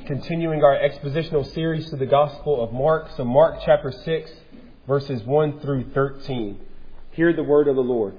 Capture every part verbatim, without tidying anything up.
continuing our expositional series to the Gospel of Mark. So Mark chapter six, verses one through thirteen. Hear the word of the Lord.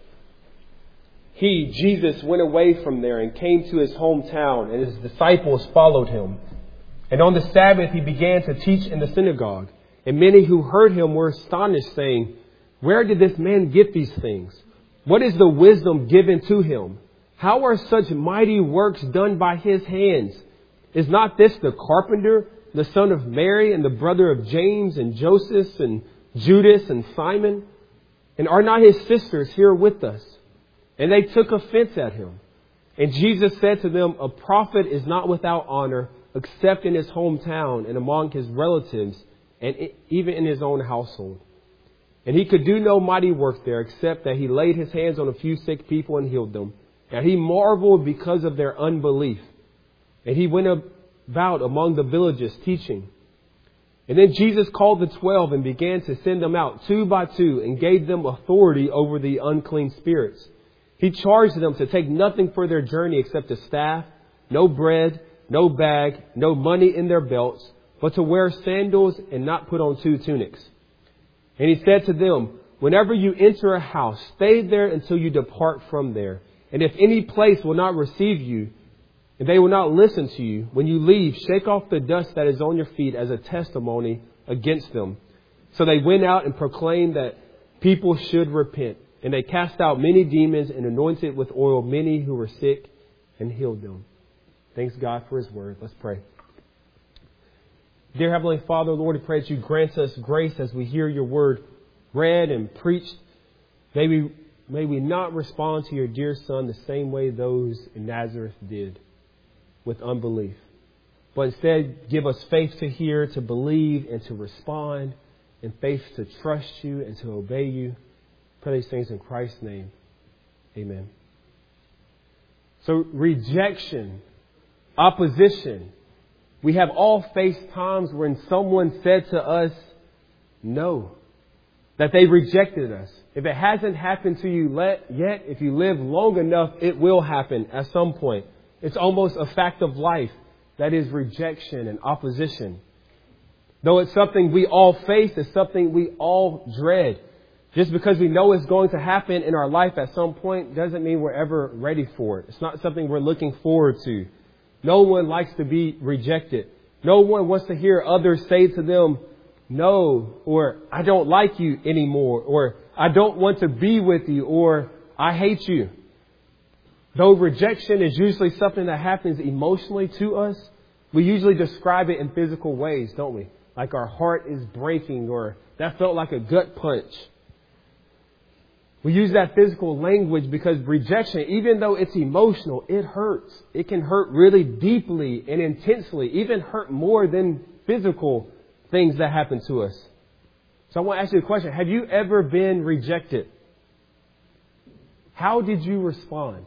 He, Jesus, went away from there and came to his hometown, and his disciples followed him. And on the Sabbath he began to teach in the synagogue. And many who heard him were astonished, saying, "Where did this man get these things? What is the wisdom given to him? How are such mighty works done by his hands? Is not this the carpenter, the son of Mary, and the brother of James and Joseph and Judas and Simon? And are not his sisters here with us?" And they took offense at him. And Jesus said to them, "A prophet is not without honor, except in his hometown and among his relatives, and even in his own household." And he could do no mighty work there, except that he laid his hands on a few sick people and healed them. And he marveled because of their unbelief. And he went about among the villages teaching. And then Jesus called the twelve and began to send them out two by two and gave them authority over the unclean spirits. He charged them to take nothing for their journey except a staff, no bread, no bag, no money in their belts, but to wear sandals and not put on two tunics. And he said to them, "Whenever you enter a house, stay there until you depart from there. And if any place will not receive you, and they will not listen to you, when you leave, shake off the dust that is on your feet as a testimony against them." So they went out and proclaimed that people should repent. And they cast out many demons and anointed with oil many who were sick and healed them. Thanks God for his word. Let's pray. Dear Heavenly Father, Lord, we pray that you grant us grace as we hear your word read and preached. May we, may we not respond to your dear Son the same way those in Nazareth did, with unbelief. But instead, give us faith to hear, to believe, and to respond, and faith to trust you and to obey you. Pray these things in Christ's name. Amen. So rejection, opposition. We have all faced times when someone said to us, no, that they rejected us. If it hasn't happened to you yet, if you live long enough, it will happen at some point. It's almost a fact of life. That is rejection and opposition. Though it's something we all face, it's something we all dread. Just because we know it's going to happen in our life at some point doesn't mean we're ever ready for it. It's not something we're looking forward to. No one likes to be rejected. No one wants to hear others say to them, no, or I don't like you anymore, or I don't want to be with you, or I hate you. Though rejection is usually something that happens emotionally to us, we usually describe it in physical ways, don't we? Like our heart is breaking, or that felt like a gut punch. We use that physical language because rejection, even though it's emotional, it hurts. It can hurt really deeply and intensely, even hurt more than physical things that happen to us. So I want to ask you a question. Have you ever been rejected? How did you respond?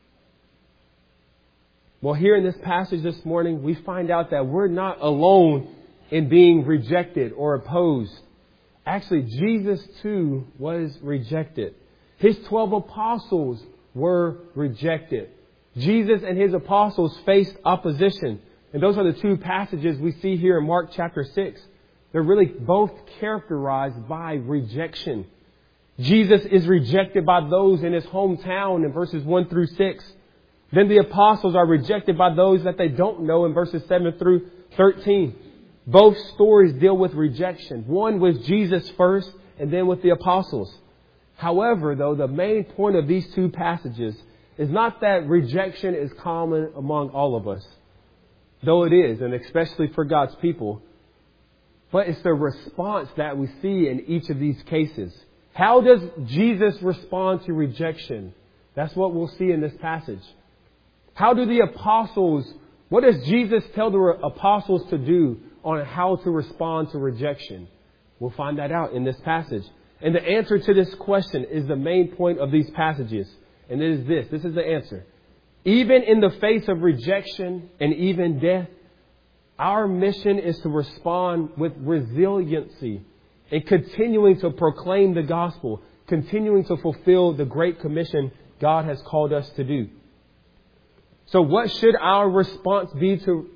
Well, here in this passage this morning, we find out that we're not alone in being rejected or opposed. Actually, Jesus too was rejected. His twelve apostles were rejected. Jesus and his apostles faced opposition. And those are the two passages we see here in Mark chapter six. They're really both characterized by rejection. Jesus is rejected by those in his hometown in verses one through six. Then the apostles are rejected by those that they don't know in verses seven through thirteen. Both stories deal with rejection. One with Jesus first and then with the apostles. However, though, the main point of these two passages is not that rejection is common among all of us, though it is, and especially for God's people, but it's the response that we see in each of these cases. How does Jesus respond to rejection? That's what we'll see in this passage. How do the apostles, what does Jesus tell the apostles to do on how to respond to rejection? We'll find that out in this passage. And the answer to this question is the main point of these passages. And it is this. This is the answer. Even in the face of rejection and even death, our mission is to respond with resiliency and continuing to proclaim the gospel, continuing to fulfill the great commission God has called us to do. So what should our response be to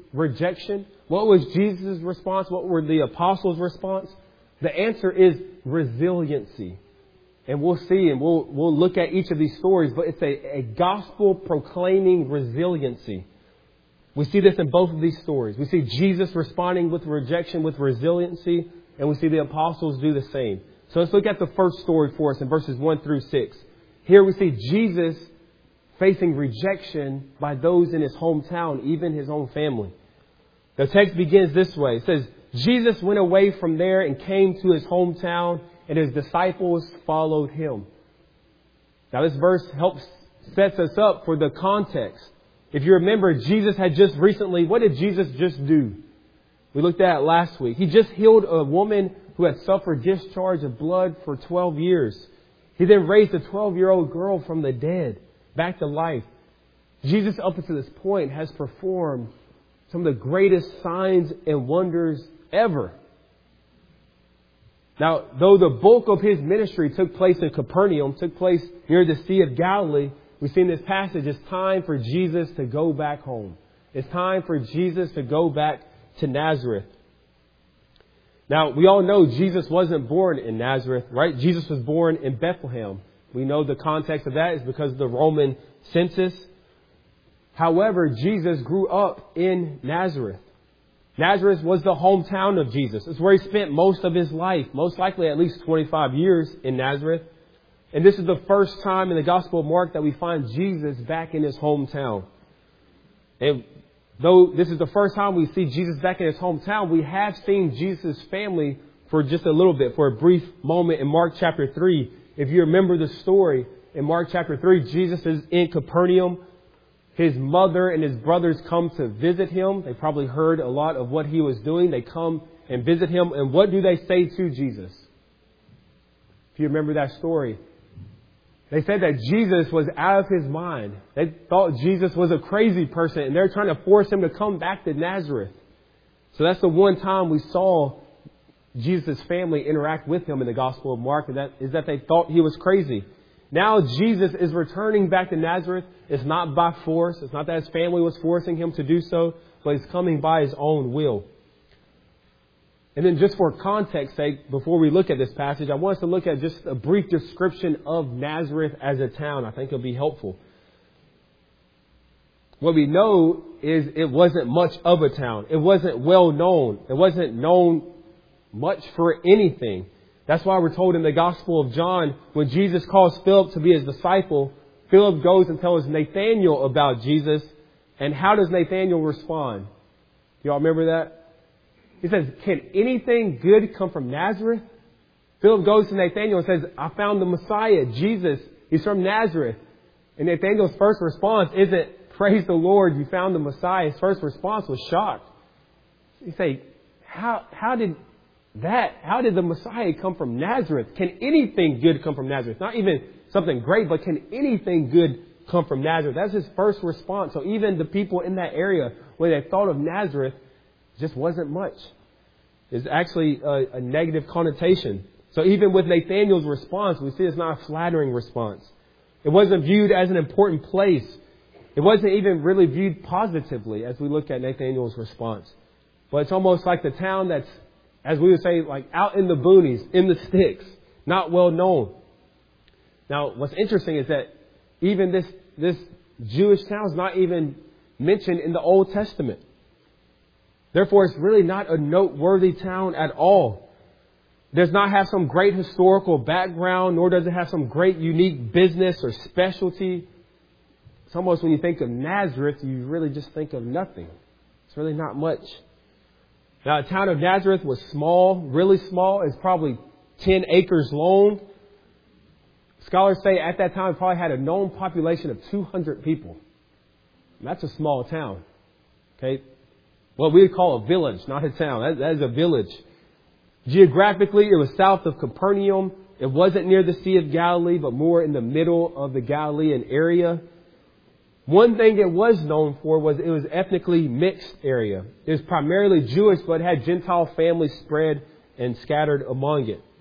rejection? What was Jesus' response? What were the apostles' response? The answer is resiliency. And we'll see, and we'll we'll look at each of these stories, but it's a, a gospel proclaiming resiliency. We see this in both of these stories. We see Jesus responding with rejection with resiliency, and we see the apostles do the same. So let's look at the first story for us in verses one through six. Here we see Jesus facing rejection by those in his hometown, even his own family. The text begins this way. It says, Jesus went away from there and came to his hometown, and his disciples followed him. Now this verse helps sets us up for the context. If you remember, Jesus had just recently, what did Jesus just do? We looked at it last week. He just healed a woman who had suffered discharge of blood for twelve years. He then raised a twelve-year-old girl from the dead back to life. Jesus, up until this point, has performed some of the greatest signs and wonders ever. Now, though the bulk of his ministry took place in Capernaum, took place near the Sea of Galilee, we see in this passage it's time for Jesus to go back home. It's time for Jesus to go back to Nazareth. Now, we all know Jesus wasn't born in Nazareth, right? Jesus was born in Bethlehem. We know the context of that is because of the Roman census. However, Jesus grew up in Nazareth. Nazareth was the hometown of Jesus. It's where he spent most of his life, most likely at least twenty-five years in Nazareth. And this is the first time in the Gospel of Mark that we find Jesus back in his hometown. And though this is the first time we see Jesus back in his hometown, we have seen Jesus' family for just a little bit, for a brief moment in Mark chapter three. If you remember the story, in Mark chapter three, Jesus is in Capernaum. His mother and his brothers come to visit him. They probably heard a lot of what he was doing. They come and visit him. And what do they say to Jesus? If you remember that story, they said that Jesus was out of his mind. They thought Jesus was a crazy person, and they're trying to force him to come back to Nazareth. So that's the one time we saw Jesus' family interact with him in the Gospel of Mark, and that is that they thought he was crazy. Now Jesus is returning back to Nazareth. It's not by force. It's not that his family was forcing him to do so, but he's coming by his own will. And then just for context sake, before we look at this passage, I want us to look at just a brief description of Nazareth as a town. I think it'll be helpful. What we know is it wasn't much of a town. It wasn't well known. It wasn't known much for anything. That's why we're told in the Gospel of John, when Jesus calls Philip to be his disciple, Philip goes and tells Nathanael about Jesus. And how does Nathanael respond? Do y'all remember that? He says, can anything good come from Nazareth? Philip goes to Nathanael and says, I found the Messiah, Jesus. He's from Nazareth. And Nathanael's first response isn't, praise the Lord, you found the Messiah. His first response was shocked. He say, how, how did that, how did the Messiah come from Nazareth? Can anything good come from Nazareth? Not even something great, but can anything good come from Nazareth? That's his first response. So even the people in that area, when they thought of Nazareth, just wasn't much. It's actually a, a negative connotation. So even with Nathanael's response, we see it's not a flattering response. It wasn't viewed as an important place. It wasn't even really viewed positively as we look at Nathanael's response. But it's almost like the town that's, as we would say, like out in the boonies, in the sticks, not well known. Now, what's interesting is that even this, this Jewish town is not even mentioned in the Old Testament. Therefore, it's really not a noteworthy town at all. It does not have some great historical background, nor does it have some great unique business or specialty. It's almost when you think of Nazareth, you really just think of nothing. It's really not much. Now, the town of Nazareth was small, really small. It's probably ten acres long. Scholars say at that time it probably had a known population of two hundred people. And that's a small town. Okay. What we would call a village, not a town. That, that is a village. Geographically, it was south of Capernaum. It wasn't near the Sea of Galilee, but more in the middle of the Galilean area. One thing it was known for was it was ethnically mixed area. It was primarily Jewish, but it had Gentile families spread and scattered among it.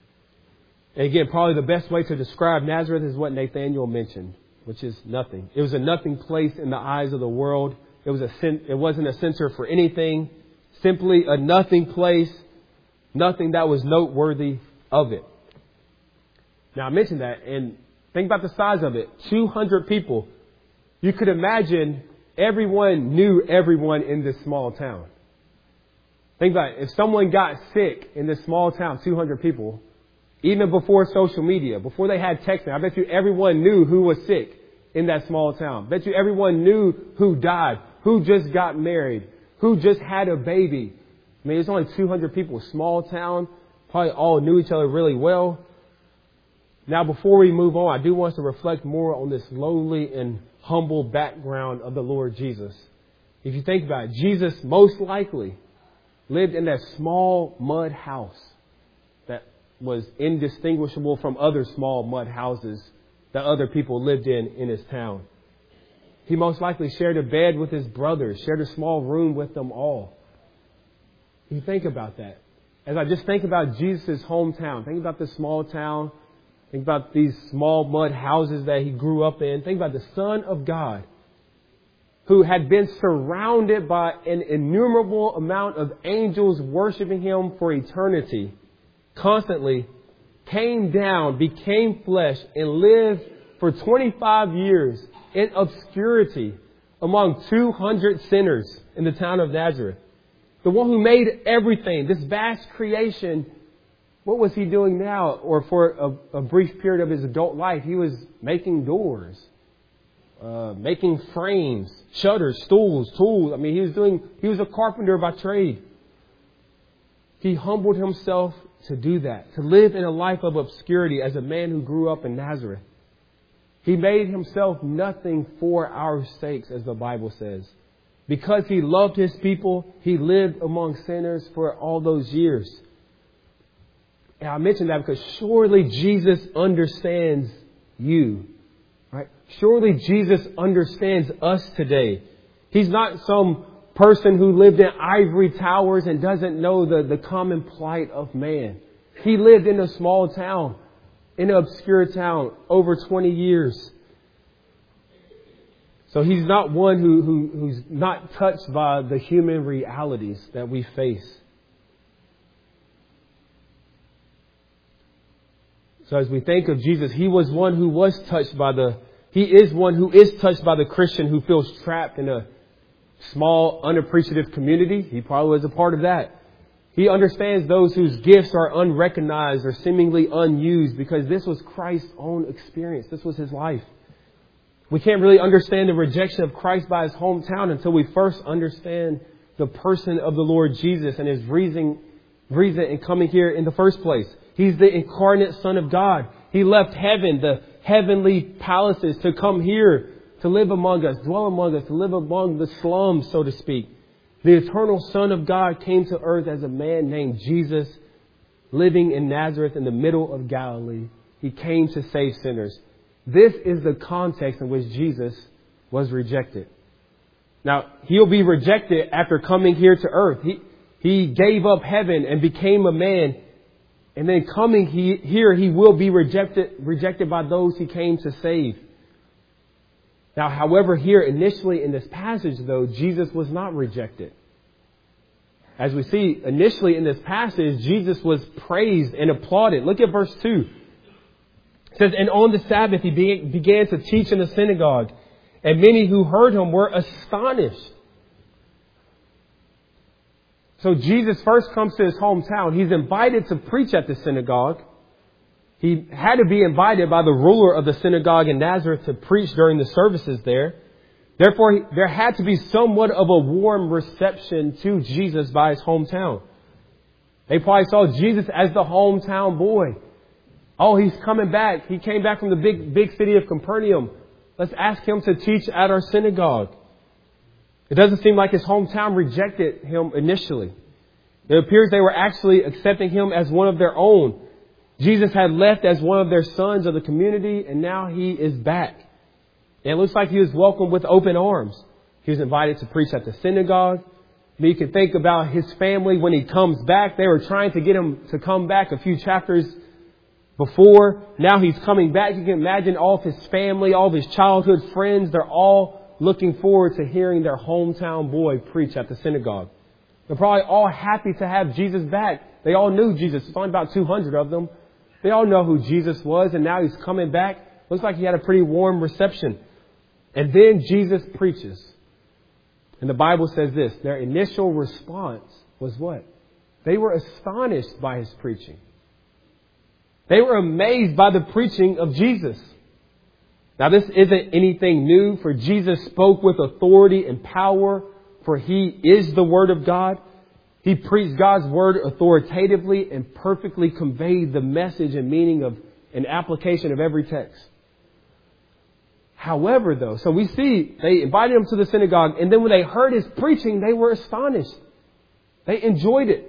And again, probably the best way to describe Nazareth is what Nathanael mentioned, which is nothing. It was a nothing place in the eyes of the world. It was a it wasn't a center for anything, simply a nothing place, nothing that was noteworthy of it. Now I mentioned that, and think about the size of it. two hundred people. You could imagine everyone knew everyone in this small town. Think about it. If someone got sick in this small town, two hundred people, even before social media, before they had texting, I bet you everyone knew who was sick in that small town. I bet you everyone knew who died, who just got married, who just had a baby. I mean, it's only two hundred people, small town, probably all knew each other really well. Now, before we move on, I do want us to reflect more on this lowly and humble background of the Lord Jesus. If you think about it, Jesus most likely lived in that small mud house that was indistinguishable from other small mud houses that other people lived in in his town. He most likely shared a bed with his brothers, shared a small room with them all. You think about that. As I just think about Jesus' hometown, think about this small town, think about these small mud houses that he grew up in. Think about the Son of God, who had been surrounded by an innumerable amount of angels worshiping him for eternity, constantly came down, became flesh, and lived for twenty-five years in obscurity among two hundred sinners in the town of Nazareth. The one who made everything, this vast creation, what was he doing now? Or for a, a brief period of his adult life, he was making doors, uh, making frames, shutters, stools, tools. I mean, he was doing, he was a carpenter by trade. He humbled himself to do that, to live in a life of obscurity as a man who grew up in Nazareth. He made himself nothing for our sakes, as the Bible says. Because he loved his people, he lived among sinners for all those years. And I mention that because surely Jesus understands you, right? Surely Jesus understands us today. He's not some person who lived in ivory towers and doesn't know the, the common plight of man. He lived in a small town, in an obscure town, over twenty years. So he's not one who, who who's not touched by the human realities that we face. So as we think of Jesus, he was one who was touched by the, he is one who is touched by the Christian who feels trapped in a small, unappreciative community. He probably was a part of that. He understands those whose gifts are unrecognized or seemingly unused because this was Christ's own experience. This was his life. We can't really understand the rejection of Christ by his hometown until we first understand the person of the Lord Jesus and his reason, reason in coming here in the first place. He's the incarnate Son of God. He left heaven, the heavenly palaces, to come here, to live among us, dwell among us, to live among the slums, so to speak. The eternal Son of God came to earth as a man named Jesus, living in Nazareth in the middle of Galilee. He came to save sinners. This is the context in which Jesus was rejected. Now, he'll be rejected after coming here to earth. He, he gave up heaven and became a man. And then coming he, here, he will be rejected, rejected by those he came to save. Now, however, here initially in this passage, though, Jesus was not rejected. As we see initially in this passage, Jesus was praised and applauded. Look at verse two. It says, and on the Sabbath he began to teach in the synagogue, and many who heard him were astonished. So Jesus first comes to his hometown. He's invited to preach at the synagogue. He had to be invited by the ruler of the synagogue in Nazareth to preach during the services there. Therefore, there had to be somewhat of a warm reception to Jesus by his hometown. They probably saw Jesus as the hometown boy. Oh, he's coming back. He came back from the big, big city of Capernaum. Let's ask him to teach at our synagogue. It doesn't seem like his hometown rejected him initially. It appears they were actually accepting him as one of their own. Jesus had left as one of their sons of the community, and now he is back. And it looks like he was welcomed with open arms. He was invited to preach at the synagogue. You can think about his family when he comes back. They were trying to get him to come back a few chapters before. Now he's coming back. You can imagine all of his family, all of his childhood friends. They're all looking forward to hearing their hometown boy preach at the synagogue. They're probably all happy to have Jesus back. They all knew Jesus. There's only about two hundred of them. They all know who Jesus was, and now he's coming back. Looks like he had a pretty warm reception. And then Jesus preaches. And the Bible says this. Their initial response was what? They were astonished by his preaching. They were amazed by the preaching of Jesus. Now, this isn't anything new, for Jesus spoke with authority and power, for he is the Word of God. He preached God's Word authoritatively and perfectly conveyed the message and meaning of an application of every text. However, though, so we see they invited him to the synagogue, and then when they heard his preaching, they were astonished. They enjoyed it.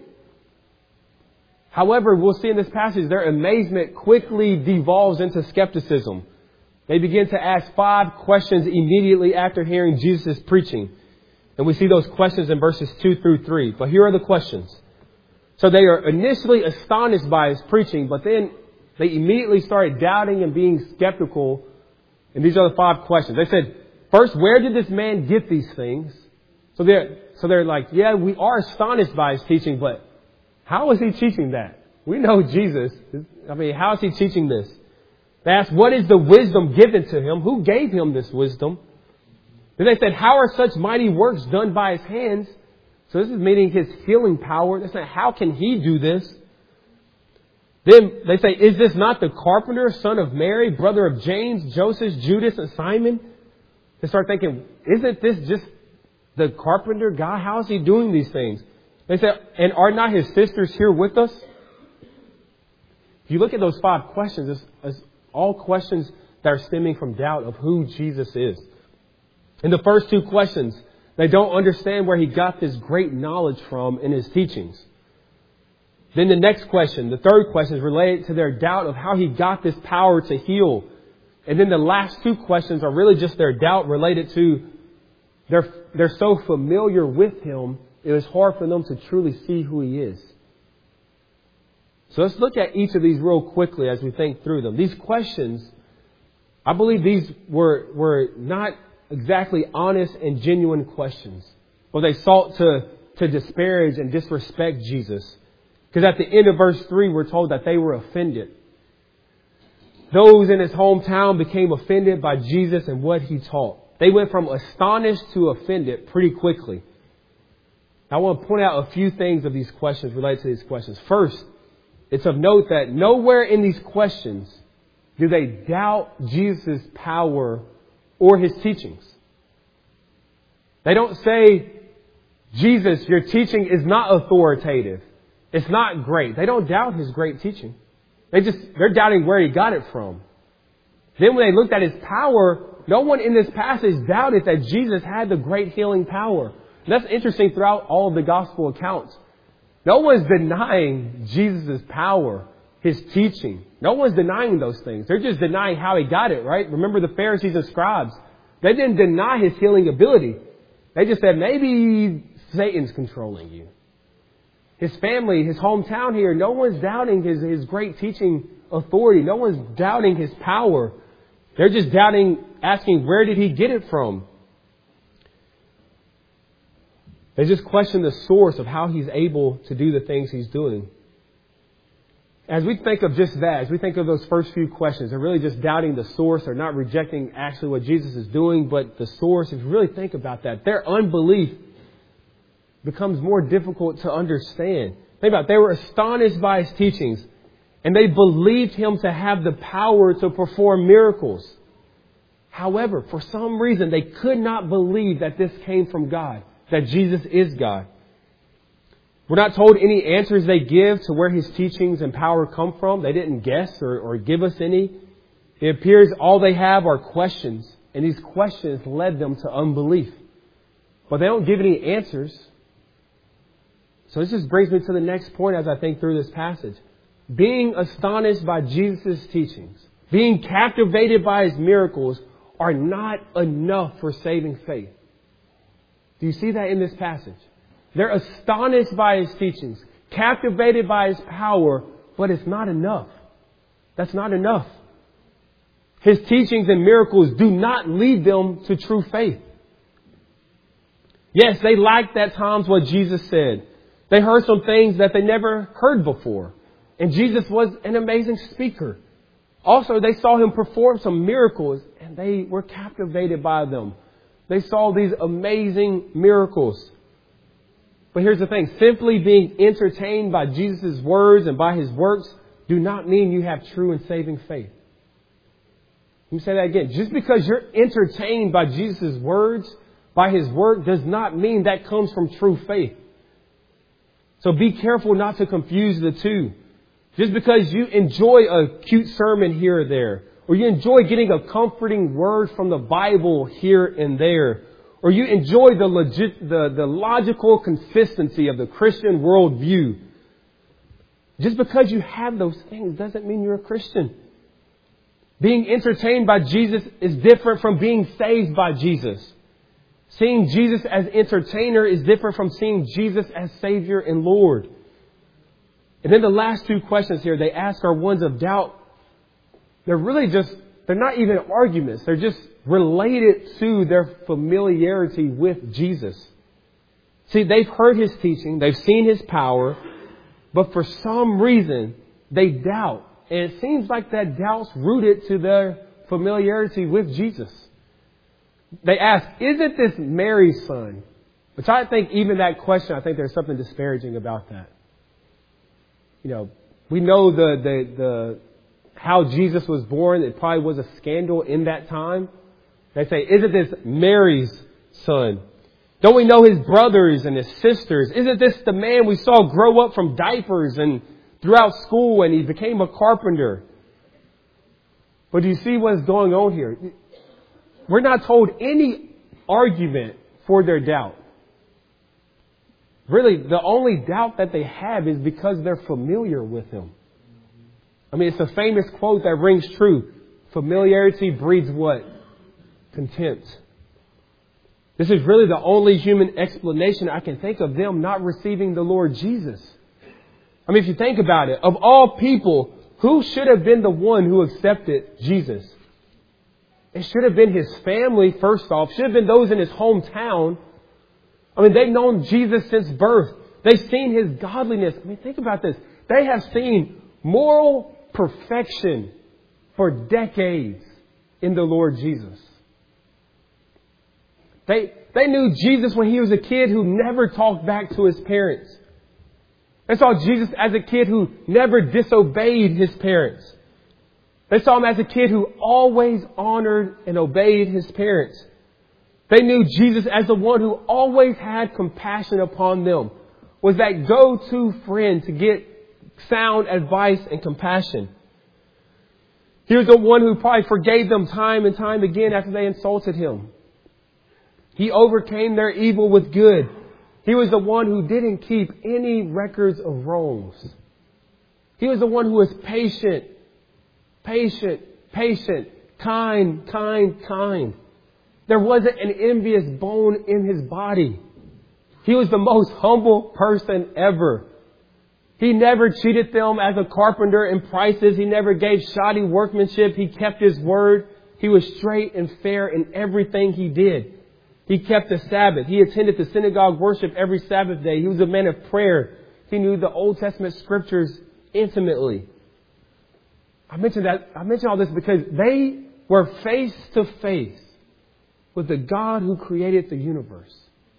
However, we'll see in this passage, their amazement quickly devolves into skepticism. They begin to ask five questions immediately after hearing Jesus' preaching. And we see those questions in verses two through three. But here are the questions. So they are initially astonished by his preaching, but then they immediately started doubting and being skeptical. And these are the five questions. They said, first, where did this man get these things? So they're, so they're like, yeah, we are astonished by his teaching, but how is he teaching that? We know Jesus. I mean, how is he teaching this? They asked, what is the wisdom given to him? Who gave him this wisdom? Then they said, how are such mighty works done by his hands? So this is meaning his healing power. They said, how can he do this? Then they say, is this not the carpenter, son of Mary, brother of James, Joseph, Judas, and Simon? They start thinking, isn't this just the carpenter guy? How is he doing these things? They said, and are not his sisters here with us? If you look at those five questions, it's, it's all questions that are stemming from doubt of who Jesus is. In the first two questions, they don't understand where he got this great knowledge from in his teachings. Then the next question, the third question, is related to their doubt of how he got this power to heal. And then the last two questions are really just their doubt related to they're, they're so familiar with him, it was hard for them to truly see who he is. So let's look at each of these real quickly as we think through them. These questions, I believe these were, were not exactly honest and genuine questions. But they sought to, to disparage and disrespect Jesus. Because at the end of verse three, we're told that they were offended. Those in his hometown became offended by Jesus and what he taught. They went from astonished to offended pretty quickly. I want to point out a few things of these questions related to these questions. First, it's of note that nowhere in these questions do they doubt Jesus' power or his teachings. They don't say, Jesus, your teaching is not authoritative. It's not great. They don't doubt his great teaching. They just, they're doubting where he got it from. Then when they looked at his power, no one in this passage doubted that Jesus had the great healing power. And that's interesting throughout all of the gospel accounts. No one's denying Jesus' power, his teaching. No one's denying those things. They're just denying how he got it, right? Remember the Pharisees and scribes. They didn't deny his healing ability. They just said, maybe Satan's controlling you. His family, his hometown here, no one's doubting his, his great teaching authority. No one's doubting his power. They're just doubting, asking, where did he get it from? They just question the source of how he's able to do the things he's doing. As we think of just that, as we think of those first few questions, they're really just doubting the source. They're not rejecting actually what Jesus is doing, but the source. If you really think about that, their unbelief becomes more difficult to understand. Think about it. They were astonished by his teachings, and they believed him to have the power to perform miracles. However, for some reason, they could not believe that this came from God, that Jesus is God. We're not told any answers they give to where his teachings and power come from. They didn't guess or, or give us any. It appears all they have are questions, and these questions led them to unbelief. But they don't give any answers. So this just brings me to the next point as I think through this passage. Being astonished by Jesus' teachings, being captivated by his miracles are not enough for saving faith. Do you see that in this passage? They're astonished by his teachings, captivated by his power, but it's not enough. That's not enough. His teachings and miracles do not lead them to true faith. Yes, they liked at times what Jesus said. They heard some things that they never heard before. And Jesus was an amazing speaker. Also, they saw him perform some miracles and they were captivated by them. They saw these amazing miracles. But here's the thing. Simply being entertained by Jesus' words and by his works do not mean you have true and saving faith. Let me say that again. Just because you're entertained by Jesus' words, by his work, does not mean that comes from true faith. So be careful not to confuse the two. Just because you enjoy a cute sermon here or there, or you enjoy getting a comforting word from the Bible here and there, or you enjoy the legit, the, the logical consistency of the Christian worldview, just because you have those things doesn't mean you're a Christian. Being entertained by Jesus is different from being saved by Jesus. Seeing Jesus as entertainer is different from seeing Jesus as Savior and Lord. And then the last two questions here they ask are ones of doubt. They're really just, they're not even arguments. They're just related to their familiarity with Jesus. See, they've heard his teaching. They've seen his power. But for some reason, they doubt. And it seems like that doubt's rooted to their familiarity with Jesus. They ask, isn't this Mary's son? Which I think even that question, I think there's something disparaging about that. You know, we know the, the, the, how Jesus was born. It probably was a scandal in that time. They say, isn't this Mary's son? Don't we know his brothers and his sisters? Isn't this the man we saw grow up from diapers and throughout school and he became a carpenter? But do you see what's going on here? We're not told any argument for their doubt. Really, the only doubt that they have is because they're familiar with him. I mean, it's a famous quote that rings true. Familiarity breeds what? Contempt. This is really the only human explanation I can think of them not receiving the Lord Jesus. I mean, if you think about it, of all people, who should have been the one who accepted Jesus? It should have been his family, first off. Should have been those in his hometown. I mean, they've known Jesus since birth. They've seen his godliness. I mean, think about this. They have seen moral perfection for decades in the Lord Jesus. They, they knew Jesus when he was a kid who never talked back to his parents. They saw Jesus as a kid who never disobeyed his parents. They saw him as a kid who always honored and obeyed his parents. They knew Jesus as the one who always had compassion upon them, was that go-to friend to get sound advice and compassion. He was the one who probably forgave them time and time again after they insulted him. He overcame their evil with good. He was the one who didn't keep any records of wrongs. He was the one who was patient, patient, patient, kind, kind, kind. There wasn't an envious bone in his body. He was the most humble person ever. He never cheated them as a carpenter in prices. He never gave shoddy workmanship. He kept his word. He was straight and fair in everything he did. He kept the Sabbath. He attended the synagogue worship every Sabbath day. He was a man of prayer. He knew the Old Testament scriptures intimately. I mentioned that. I mentioned all this because they were face to face with the God who created the universe.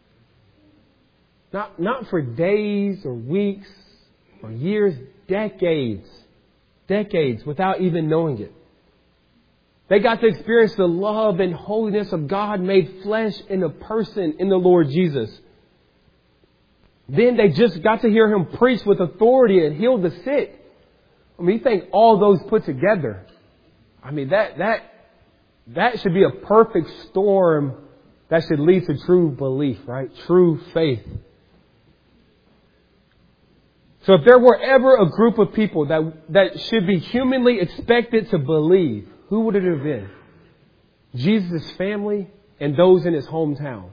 Not, not for days or weeks or years, decades. Decades without even knowing it. They got to experience the love and holiness of God made flesh in a person in the Lord Jesus. Then they just got to hear him preach with authority and heal the sick. I mean, you think all those put together. I mean, that, that, that should be a perfect storm that should lead to true belief, right? True faith. So if there were ever a group of people that, that should be humanly expected to believe, who would it have been? Jesus' family and those in his hometown.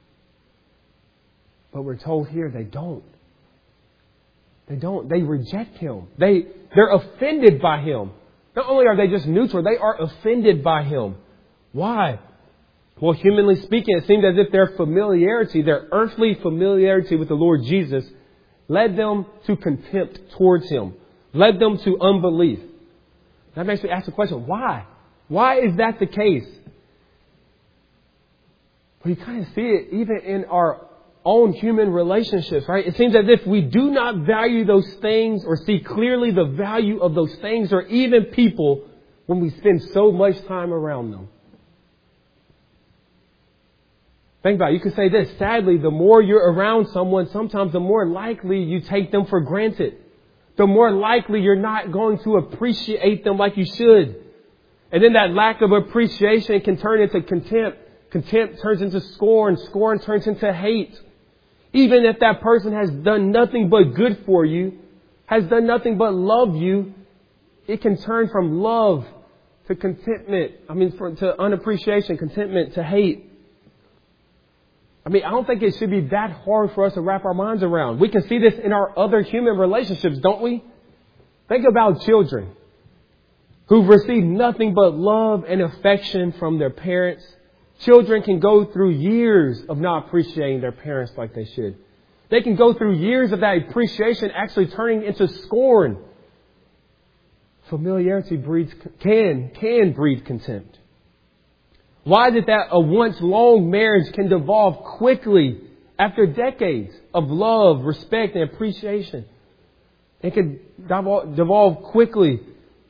But we're told here they don't. They don't. They reject him. They, they're offended by him. Not only are they just neutral, they are offended by him. Why? Well, humanly speaking, it seemed as if their familiarity, their earthly familiarity with the Lord Jesus led them to contempt towards Him, led them to unbelief. That makes me ask the question, why? Why is that the case? Well, you kind of see it even in our own human relationships, right? It seems as if we do not value those things or see clearly the value of those things or even people when we spend so much time around them. Think about it. You can say this. Sadly, the more you're around someone, sometimes the more likely you take them for granted. The more likely you're not going to appreciate them like you should. And then that lack of appreciation can turn into contempt. Contempt turns into scorn. Scorn turns into hate. Even if that person has done nothing but good for you, has done nothing but love you, it can turn from love to contentment. I mean, for, to unappreciation, contentment to hate. I mean, I don't think it should be that hard for us to wrap our minds around. We can see this in our other human relationships, don't we? Think about children who've received nothing but love and affection from their parents. Children can go through years of not appreciating their parents like they should. They can go through years of that appreciation actually turning into scorn. Familiarity breeds, can, can breed contempt. Why is it that a once long marriage can devolve quickly after decades of love, respect, and appreciation? It can devolve, devolve quickly.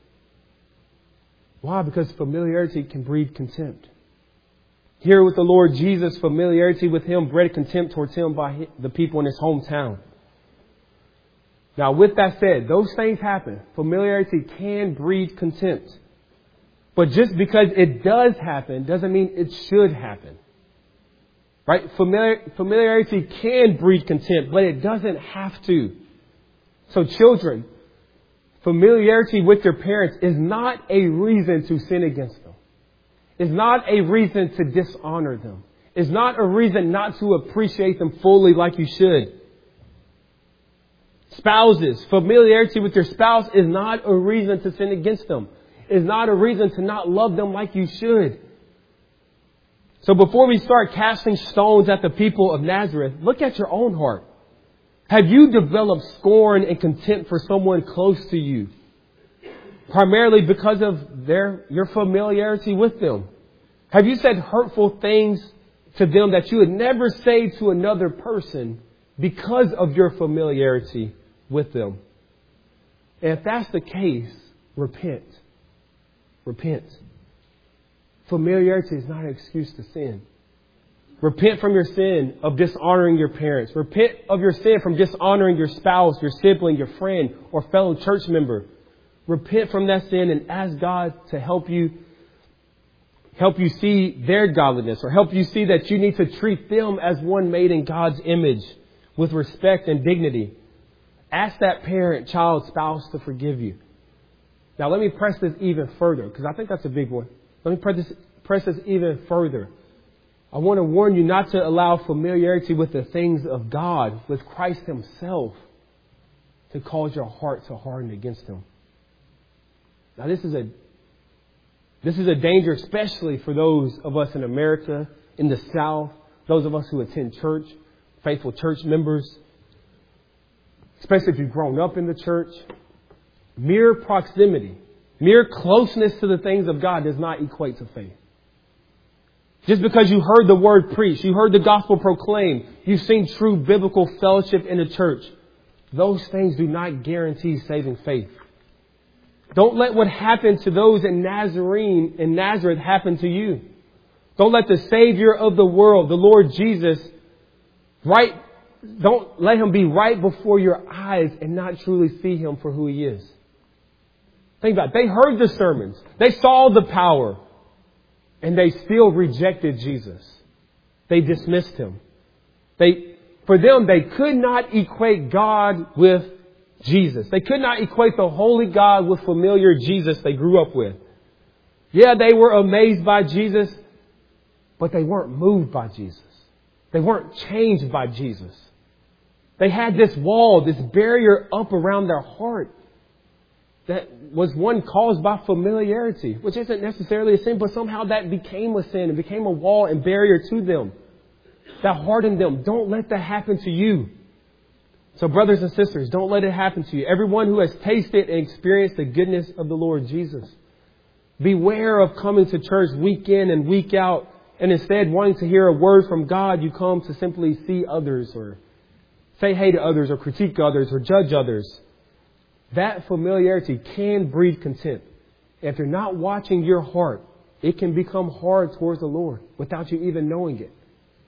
Why? Because familiarity can breed contempt. Here with the Lord Jesus, familiarity with Him bred contempt towards Him by the people in His hometown. Now, with that said, those things happen. Familiarity can breed contempt. But just because it does happen doesn't mean it should happen. Right? Familiar, familiarity can breed contempt, but it doesn't have to. So children, familiarity with your parents is not a reason to sin against them. It's not a reason to dishonor them. It's not a reason not to appreciate them fully like you should. Spouses, familiarity with your spouse is not a reason to sin against them. Is not a reason to not love them like you should. So before we start casting stones at the people of Nazareth, look at your own heart. Have you developed scorn and contempt for someone close to you? Primarily because of their your familiarity with them. Have you said hurtful things to them that you would never say to another person because of your familiarity with them? And if that's the case, repent. Repent. Familiarity is not an excuse to sin. Repent from your sin of dishonoring your parents. Repent of your sin from dishonoring your spouse, your sibling, your friend, or fellow church member. Repent from that sin and ask God to help you, help you see their godliness, or help you see that you need to treat them as one made in God's image with respect and dignity. Ask that parent, child, spouse to forgive you. Now, let me press this even further, because I think that's a big one. Let me press this, press this even further. I want to warn you not to allow familiarity with the things of God, with Christ Himself, to cause your heart to harden against Him. Now, this is a this is a danger, especially for those of us in America, in the South, those of us who attend church, faithful church members, especially if you've grown up in the church. Mere proximity, mere closeness to the things of God does not equate to faith. Just because you heard the word preached, you heard the gospel proclaimed, you've seen true biblical fellowship in the church, those things do not guarantee saving faith. Don't let what happened to those in Nazarene, in Nazareth happen to you. Don't let the Savior of the world, the Lord Jesus, right, don't let Him be right before your eyes and not truly see Him for who He is. Think about it. They heard the sermons. They saw the power. And they still rejected Jesus. They dismissed Him. They, for them, they could not equate God with Jesus. They could not equate the holy God with familiar Jesus they grew up with. Yeah, they were amazed by Jesus, but they weren't moved by Jesus. They weren't changed by Jesus. They had this wall, this barrier up around their heart. that was one caused by familiarity, which isn't necessarily a sin, but somehow that became a sin and became a wall and barrier to them that hardened them. Don't let that happen to you. So brothers and sisters, don't let it happen to you. Everyone who has tasted and experienced the goodness of the Lord Jesus, beware of coming to church week in and week out, and instead wanting to hear a word from God, you come to simply see others or say hey to others or critique others or judge others. That familiarity can breed contempt. If you're not watching your heart, it can become hard towards the Lord without you even knowing it.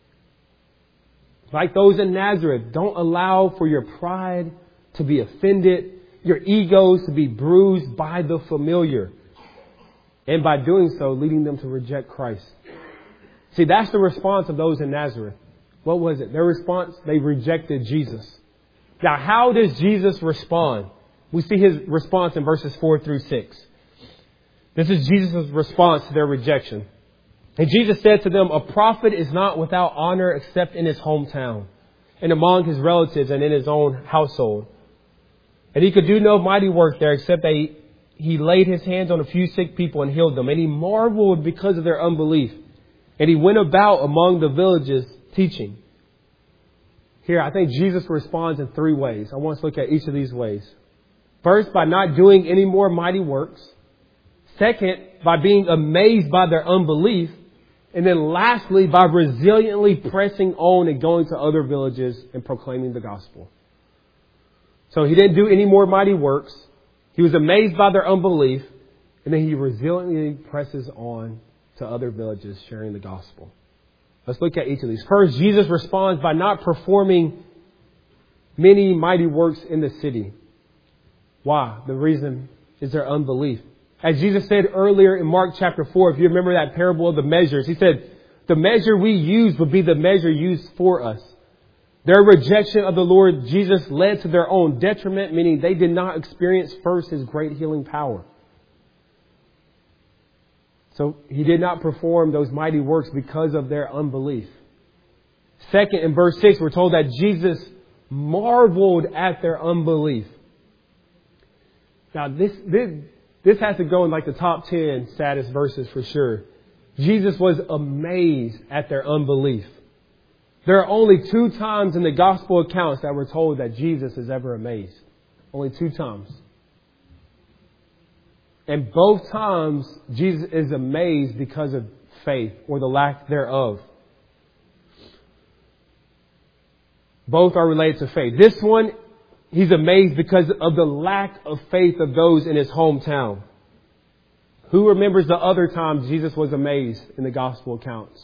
Like those in Nazareth, don't allow for your pride to be offended, your egos to be bruised by the familiar, and by doing so, leading them to reject Christ. See, that's the response of those in Nazareth. What was it? Their response, they rejected Jesus. Now, how does Jesus respond? We see his response in verses four through six. This is Jesus' response to their rejection. And Jesus said to them, a prophet is not without honor except in his hometown and among his relatives and in his own household. And he could do no mighty work there except that he, he laid his hands on a few sick people and healed them. And he marveled because of their unbelief. And he went about among the villages teaching. Here, I think Jesus responds in three ways. I want us to look at each of these ways. First, by not doing any more mighty works. Second, by being amazed by their unbelief. And then lastly, by resiliently pressing on and going to other villages and proclaiming the gospel. So he didn't do any more mighty works. He was amazed by their unbelief. And then he resiliently presses on to other villages sharing the gospel. Let's look at each of these. First, Jesus responds by not performing many mighty works in the city. Why? The reason is their unbelief. As Jesus said earlier in Mark chapter four, if you remember that parable of the measures, he said, the measure we use would be the measure used for us. Their rejection of the Lord Jesus led to their own detriment, meaning they did not experience first his great healing power. So he did not perform those mighty works because of their unbelief. Second, in verse six, we're told that Jesus marveled at their unbelief. Now, this, this, this has to go in like the top ten saddest verses for sure. Jesus was amazed at their unbelief. There are only two times in the gospel accounts that we're told that Jesus is ever amazed. Only two times. And both times, Jesus is amazed because of faith or the lack thereof. Both are related to faith. This one, he's amazed because of the lack of faith of those in his hometown. Who remembers the other time Jesus was amazed in the gospel accounts?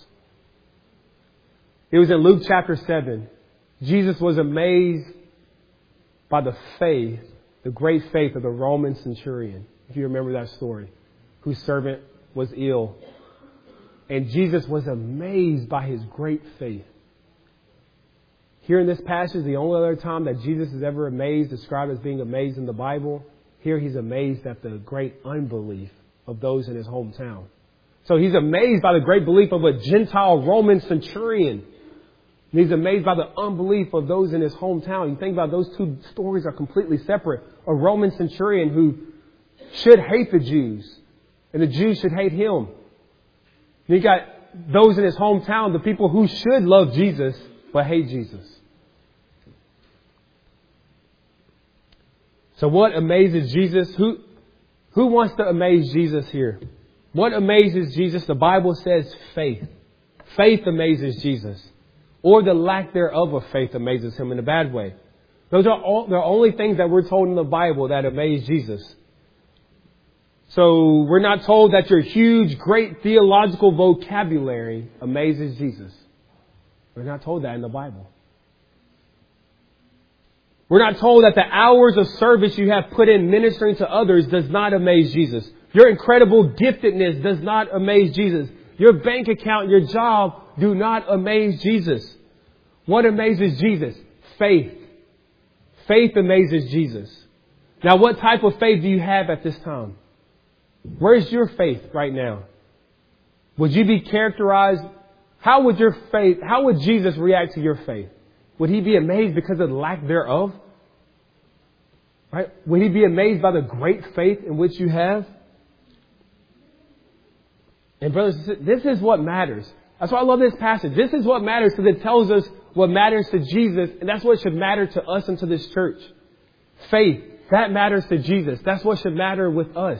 It was in Luke chapter seven. Jesus was amazed by the faith, the great faith of the Roman centurion. If you remember that story, whose servant was ill. And Jesus was amazed by his great faith. Here in this passage, the only other time that Jesus is ever amazed, described as being amazed in the Bible, here he's amazed at the great unbelief of those in his hometown. So he's amazed by the great belief of a Gentile Roman centurion. And he's amazed by the unbelief of those in his hometown. You think about those two stories are completely separate. A Roman centurion who should hate the Jews, and the Jews should hate him. And you got those in his hometown, the people who should love Jesus, but hate Jesus. So what amazes Jesus? Who, who wants to amaze Jesus here? What amazes Jesus? The Bible says faith. Faith amazes Jesus. Or the lack thereof of faith amazes him in a bad way. Those are all the only things that we're told in the Bible that amaze Jesus. So we're not told that your huge, great theological vocabulary amazes Jesus. We're not told that in the Bible. We're not told that the hours of service you have put in ministering to others does not amaze Jesus. Your incredible giftedness does not amaze Jesus. Your bank account, your job do not amaze Jesus. What amazes Jesus? Faith. Faith amazes Jesus. Now, what type of faith do you have at this time? Where's your faith right now? Would you be characterized? How would your faith, how would Jesus react to your faith? Would he be amazed because of the lack thereof? Right? Would he be amazed by the great faith in which you have? And brothers, this is what matters. That's why I love this passage. This is what matters because it tells us what matters to Jesus. And that's what should matter to us and to this church. Faith. That matters to Jesus. That's what should matter with us.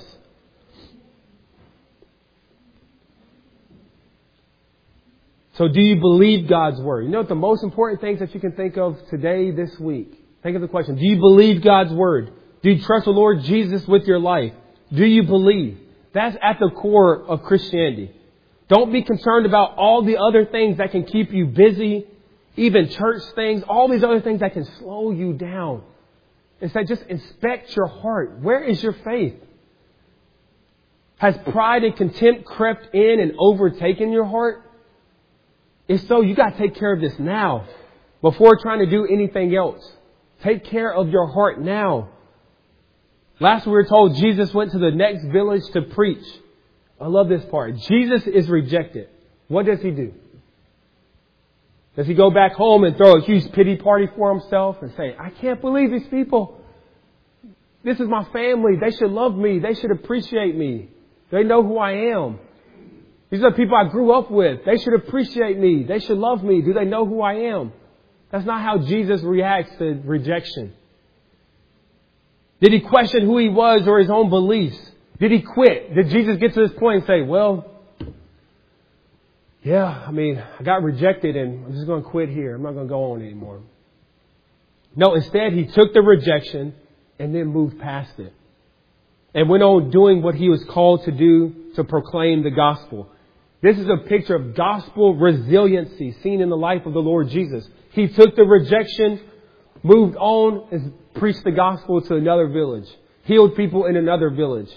So do you believe God's word? You know what the most important things that you can think of today, this week? Think of the question. Do you believe God's word? Do you trust the Lord Jesus with your life? Do you believe? That's at the core of Christianity. Don't be concerned about all the other things that can keep you busy, even church things, all these other things that can slow you down. Instead, just inspect your heart. Where is your faith? Has pride and contempt crept in and overtaken your heart? If so, you got to take care of this now before trying to do anything else. Take care of your heart now. Last we were told Jesus went to the next village to preach. I love this part. Jesus is rejected. What does he do? Does he go back home and throw a huge pity party for himself and say, I can't believe these people. This is my family. They should love me. They should appreciate me. They know who I am. These are the people I grew up with. They should appreciate me. They should love me. Do they know who I am? That's not how Jesus reacts to rejection. Did he question who he was or his own beliefs? Did he quit? Did Jesus get to this point and say, well, yeah, I mean, I got rejected and I'm just going to quit here. I'm not going to go on anymore. No, instead he took the rejection and then moved past it and went on doing what he was called to do, to proclaim the gospel. This is a picture of gospel resiliency seen in the life of the Lord Jesus. He took the rejection, moved on, and preached the gospel to another village. Healed people in another village.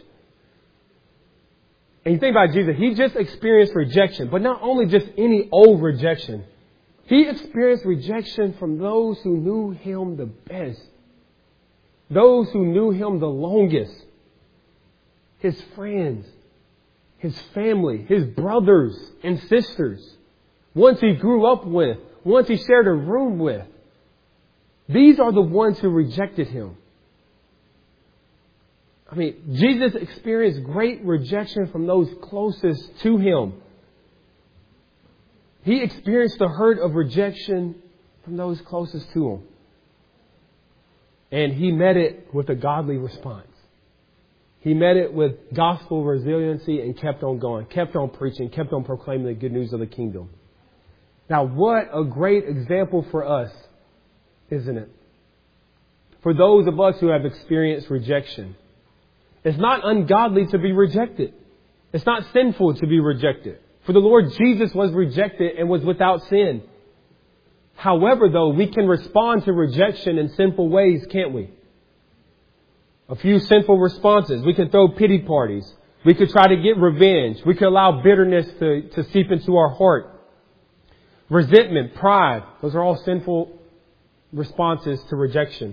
And you think about Jesus, he just experienced rejection, but not only just any old rejection. He experienced rejection from those who knew him the best. Those who knew him the longest. His friends, his family, his brothers and sisters. Ones he grew up with, ones he shared a room with. These are the ones who rejected him. I mean, Jesus experienced great rejection from those closest to him. He experienced the hurt of rejection from those closest to him. And he met it with a godly response. He met it with gospel resiliency and kept on going, kept on preaching, kept on proclaiming the good news of the kingdom. Now, what a great example for us, isn't it? For those of us who have experienced rejection. It's not ungodly to be rejected. It's not sinful to be rejected. For the Lord Jesus was rejected and was without sin. However, though, we can respond to rejection in sinful ways, can't we? A few sinful responses. We can throw pity parties. We could try to get revenge. We could allow bitterness to, to seep into our heart. Resentment, pride. Those are all sinful responses to rejection.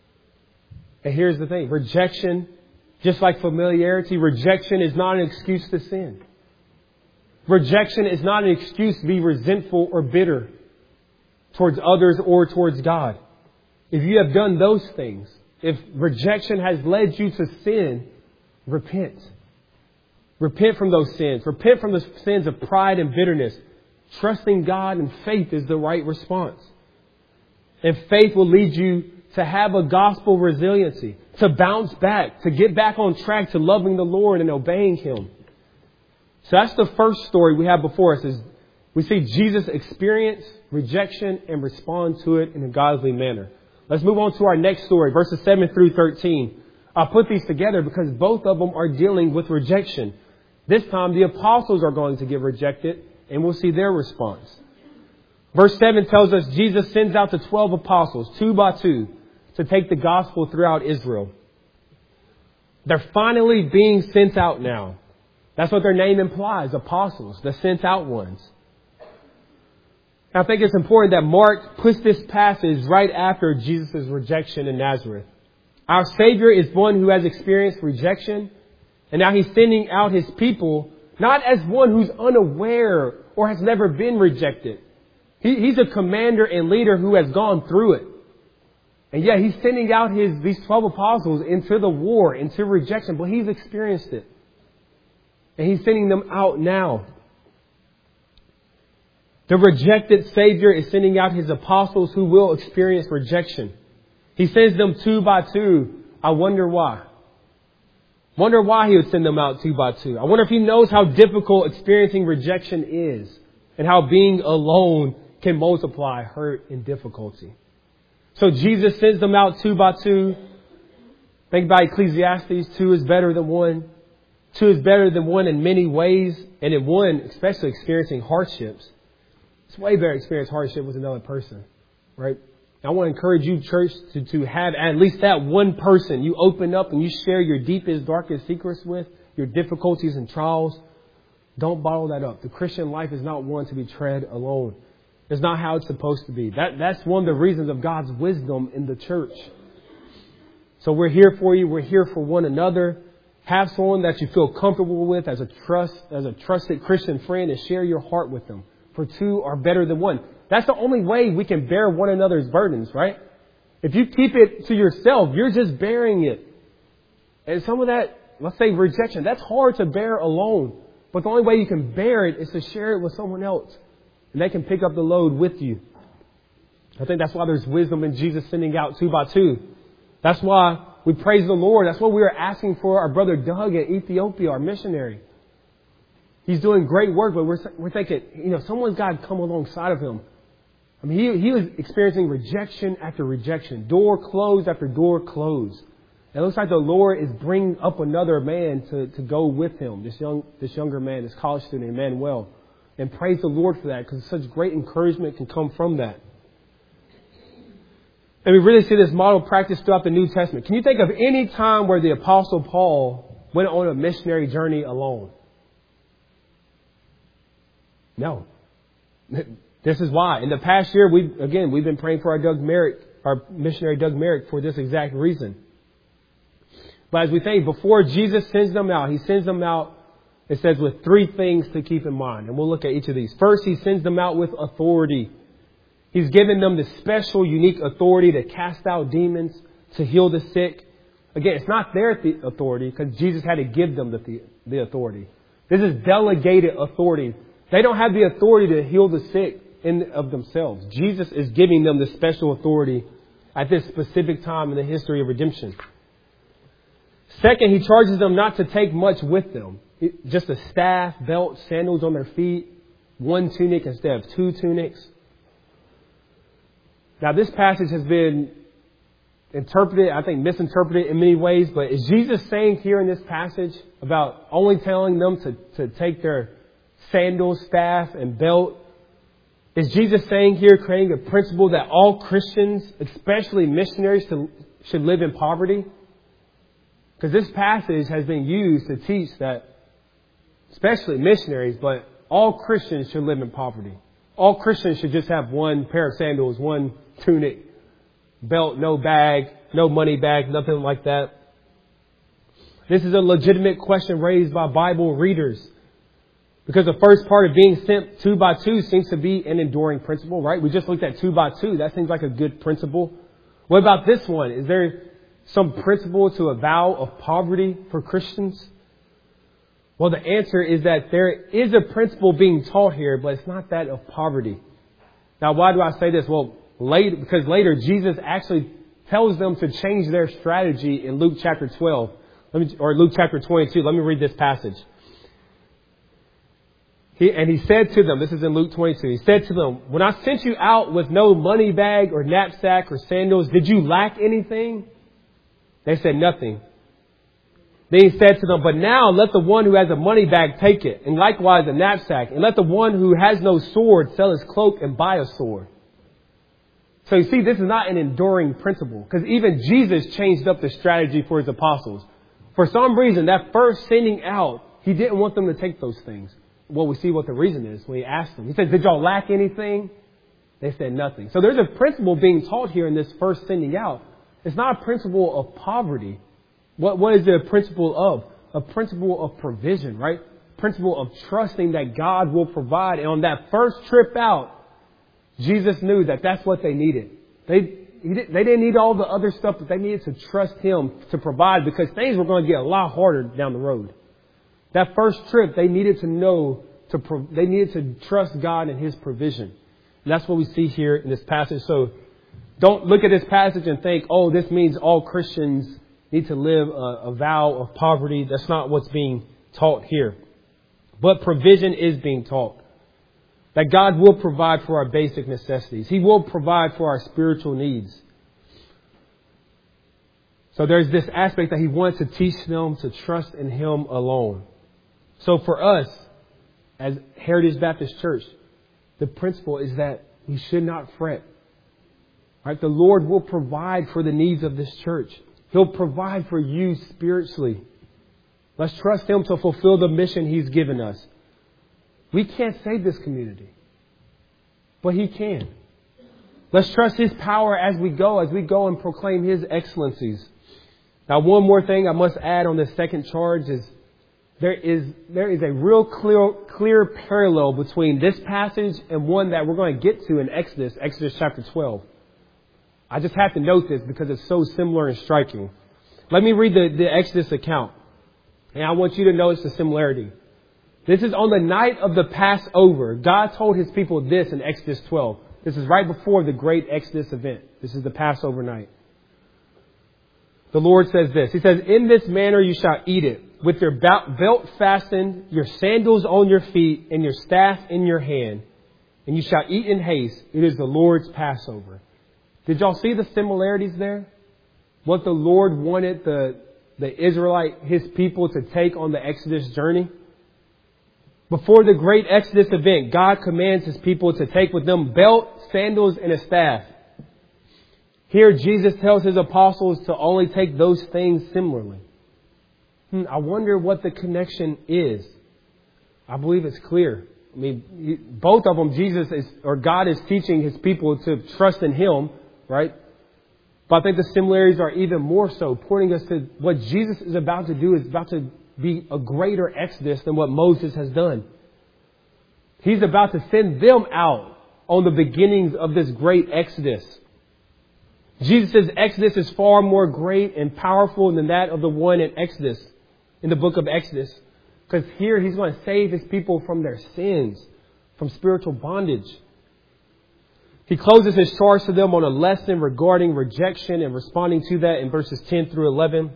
And here's the thing. Rejection, just like familiarity, rejection is not an excuse to sin. Rejection is not an excuse to be resentful or bitter towards others or towards God. If you have done those things, if rejection has led you to sin, repent. Repent from those sins. Repent from the sins of pride and bitterness. Trusting God and faith is the right response. And faith will lead you to have a gospel resiliency, to bounce back, to get back on track to loving the Lord and obeying Him. So that's the first story we have before us, is we see Jesus experience rejection and respond to it in a godly manner. Let's move on to our next story, verses seven through thirteen. I'll put these together because both of them are dealing with rejection. This time the apostles are going to get rejected and we'll see their response. Verse seven tells us Jesus sends out the twelve apostles, two by two, to take the gospel throughout Israel. They're finally being sent out now. That's what their name implies, apostles, the sent out ones. I think it's important that Mark puts this passage right after Jesus' rejection in Nazareth. Our Savior is one who has experienced rejection, and now He's sending out His people not as one who's unaware or has never been rejected. He, he's a commander and leader who has gone through it. And yet he's sending out his these twelve apostles into the war, into rejection, but he's experienced it. And he's sending them out now. The rejected Savior is sending out his apostles who will experience rejection. He sends them two by two. I wonder why. Wonder why he would send them out two by two. I wonder if he knows how difficult experiencing rejection is and how being alone can multiply hurt and difficulty. So Jesus sends them out two by two. Think about Ecclesiastes. Two is better than one. Two is better than one in many ways. And in one, especially experiencing hardships. It's way better to experience hardship with another person. Right? I want to encourage you, church, to, to have at least that one person you open up and you share your deepest, darkest secrets with, your difficulties and trials. Don't bottle that up. The Christian life is not one to be tread alone. It's not how it's supposed to be. That, that's one of the reasons of God's wisdom in the church. So we're here for you. We're here for one another. Have someone that you feel comfortable with as a trust, as a trusted Christian friend, and share your heart with them. For two are better than one. That's the only way we can bear one another's burdens, right? If you keep it to yourself, you're just bearing it. And some of that, let's say rejection, that's hard to bear alone. But the only way you can bear it is to share it with someone else. And they can pick up the load with you. I think that's why there's wisdom in Jesus sending out two by two. That's why we praise the Lord. That's what we are asking for our brother Doug in Ethiopia, our missionary. He's doing great work, but we're, we're thinking, you know, someone's got to come alongside of him. I mean, he, he was experiencing rejection after rejection, door closed after door closed. It looks like the Lord is bringing up another man to, to go with him, this young, this younger man, this college student, Emmanuel. And praise the Lord for that, because such great encouragement can come from that. And we really see this model practiced throughout the New Testament. Can you think of any time where the Apostle Paul went on a missionary journey alone? No. This is why. In the past year, we again, we've been praying for our Doug Merrick, our missionary Doug Merrick, for this exact reason. But as we think, before Jesus sends them out, he sends them out, it says, with three things to keep in mind. And we'll look at each of these. First, he sends them out with authority. He's given them the special, unique authority to cast out demons, to heal the sick. Again, it's not their th- authority, because Jesus had to give them the, the, the authority. This is delegated authority. They don't have the authority to heal the sick in of themselves. Jesus is giving them the special authority at this specific time in the history of redemption. Second, he charges them not to take much with them. Just a staff, belt, sandals on their feet, one tunic instead of two tunics. Now, this passage has been interpreted, I think misinterpreted in many ways, but is Jesus saying here in this passage about only telling them to, to take their sandals, staff, and belt? Is Jesus saying here, creating a principle that all Christians, especially missionaries, to, should live in poverty? Because this passage has been used to teach that, especially missionaries, but all Christians should live in poverty. All Christians should just have one pair of sandals, one tunic, belt, no bag, no money bag, nothing like that. This is a legitimate question raised by Bible readers. Because the first part of being sent two by two seems to be an enduring principle, right? We just looked at two by two. That seems like a good principle. What about this one? Is there some principle to a vow of poverty for Christians? Well, the answer is that there is a principle being taught here, but it's not that of poverty. Now, why do I say this? Well, later, because later Jesus actually tells them to change their strategy in Luke chapter twelve, let me, or Luke chapter twenty-two. Let me read this passage. He, and he said to them, this is in Luke twenty-two, he said to them, when I sent you out with no money bag or knapsack or sandals, did you lack anything? They said nothing. Then he said to them, but now let the one who has a money bag take it, and likewise a knapsack, and let the one who has no sword sell his cloak and buy a sword. So you see, this is not an enduring principle, because even Jesus changed up the strategy for his apostles. For some reason, that first sending out, he didn't want them to take those things. Well, we see what the reason is when he asked them. He said, did y'all lack anything? They said nothing. So there's a principle being taught here in this first sending out. It's not a principle of poverty. What, what is it a principle of? A principle of provision, right? Principle of trusting that God will provide. And on that first trip out, Jesus knew that that's what they needed. They, he didn't, they didn't need all the other stuff, but they needed to trust Him to provide because things were going to get a lot harder down the road. That first trip, they needed to know, to pro, they needed to trust God and His provision. And that's what we see here in this passage. So don't look at this passage and think, oh, this means all Christians need to live a, a vow of poverty. That's not what's being taught here. But provision is being taught. That God will provide for our basic necessities. He will provide for our spiritual needs. So there's this aspect that He wants to teach them to trust in Him alone. So for us, as Heritage Baptist Church, the principle is that we should not fret. Right? The Lord will provide for the needs of this church. He'll provide for you spiritually. Let's trust Him to fulfill the mission He's given us. We can't save this community, but He can. Let's trust His power as we go, as we go and proclaim His excellencies. Now, one more thing I must add on this second charge is there is there is a real clear, clear parallel between this passage and one that we're going to get to in Exodus, Exodus chapter twelve. I just have to note this because it's so similar and striking. Let me read the, the Exodus account, and I want you to notice the similarity. This is on the night of the Passover. God told His people this in Exodus twelve. This is right before the great Exodus event. This is the Passover night. The Lord says this. He says, "In this manner you shall eat it, with your belt fastened, your sandals on your feet, and your staff in your hand. And you shall eat in haste. It is the Lord's Passover." Did y'all see the similarities there? What the Lord wanted the, the Israelite, His people, to take on the Exodus journey? Before the great Exodus event, God commands His people to take with them belt, sandals, and a staff. Here, Jesus tells His apostles to only take those things similarly. Hmm, I wonder what the connection is. I believe it's clear. I mean, both of them, Jesus is, or God is teaching His people to trust in Him, right? But I think the similarities are even more so, pointing us to what Jesus is about to do is about to be a greater exodus than what Moses has done. He's about to send them out on the beginnings of this great exodus. Jesus' exodus is far more great and powerful than that of the one in Exodus, in the book of Exodus. Because here He's going to save His people from their sins, from spiritual bondage. He closes His charge to them on a lesson regarding rejection and responding to that in verses ten through eleven.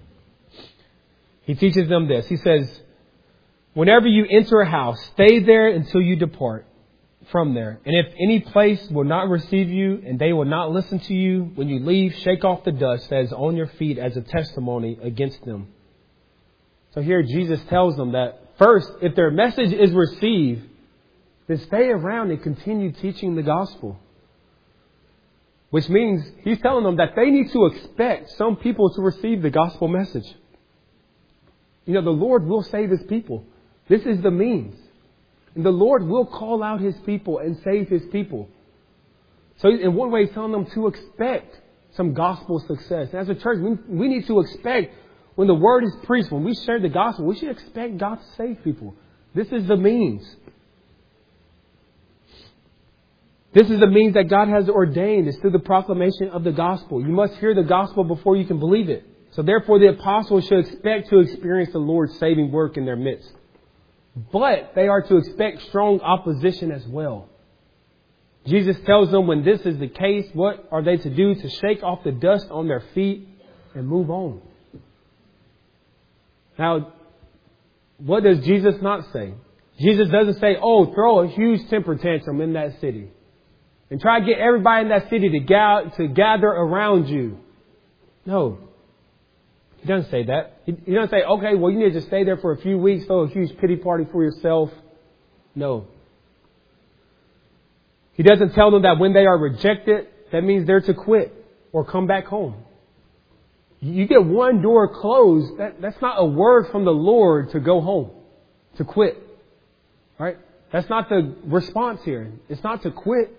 He teaches them this. He says, "Whenever you enter a house, stay there until you depart from there. And if any place will not receive you and they will not listen to you, when you leave, shake off the dust that is on your feet as a testimony against them." So here Jesus tells them that first, if their message is received, then stay around and continue teaching the gospel. Which means He's telling them that they need to expect some people to receive the gospel message. You know, the Lord will save His people. This is the means. And the Lord will call out His people and save His people. So in one way, He's telling them to expect some gospel success. As a church, we, we need to expect when the word is preached, when we share the gospel, we should expect God to save people. This is the means. This is the means that God has ordained. It's through the proclamation of the gospel. You must hear the gospel before you can believe it. So therefore, the apostles should expect to experience the Lord's saving work in their midst. But they are to expect strong opposition as well. Jesus tells them when this is the case, what are they to do? To shake off the dust on their feet and move on. Now, what does Jesus not say? Jesus doesn't say, oh, throw a huge temper tantrum in that city and try to get everybody in that city to gather, to gather around you. No. He doesn't say that. He, he doesn't say, okay, well, you need to stay there for a few weeks, throw a huge pity party for yourself. No. He doesn't tell them that when they are rejected, that means they're to quit or come back home. You get one door closed, that, that's not a word from the Lord to go home, to quit. Right? That's not the response here. It's not to quit.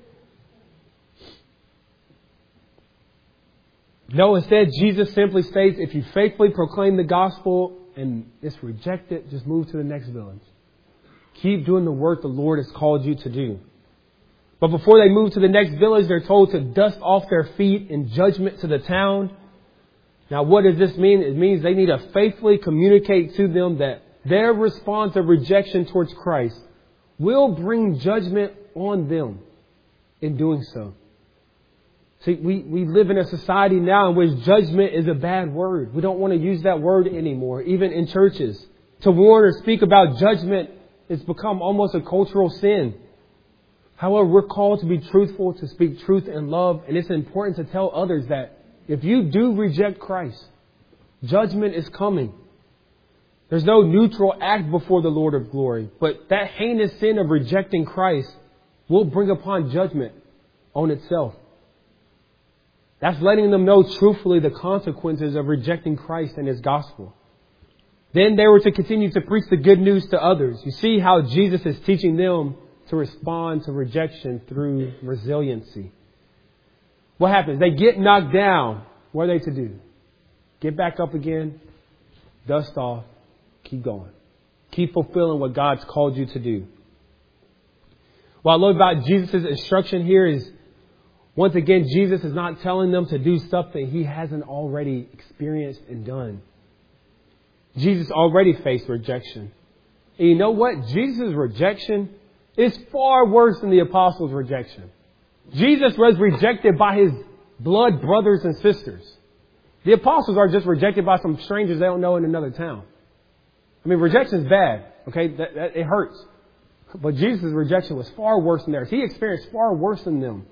No, instead, Jesus simply states, if you faithfully proclaim the gospel and it's rejected, just move to the next village. Keep doing the work the Lord has called you to do. But before they move to the next village, they're told to dust off their feet in judgment to the town. Now, what does this mean? It means they need to faithfully communicate to them that their response of rejection towards Christ will bring judgment on them in doing so. See, we, we live in a society now in which judgment is a bad word. We don't want to use that word anymore, even in churches. To warn or speak about judgment has become almost a cultural sin. However, we're called to be truthful, to speak truth in love, and it's important to tell others that if you do reject Christ, judgment is coming. There's no neutral act before the Lord of glory, but that heinous sin of rejecting Christ will bring upon judgment on itself. That's letting them know truthfully the consequences of rejecting Christ and His gospel. Then they were to continue to preach the good news to others. You see how Jesus is teaching them to respond to rejection through resiliency. What happens? They get knocked down. What are they to do? Get back up again, dust off, keep going. Keep fulfilling what God's called you to do. What I love about Jesus' instruction here is, once again, Jesus is not telling them to do something He hasn't already experienced and done. Jesus already faced rejection. And you know what? Jesus' rejection is far worse than the apostles' rejection. Jesus was rejected by His blood brothers and sisters. The apostles are just rejected by some strangers they don't know in another town. I mean, rejection is bad. Okay, that, that, it hurts. But Jesus' rejection was far worse than theirs. He experienced far worse than them.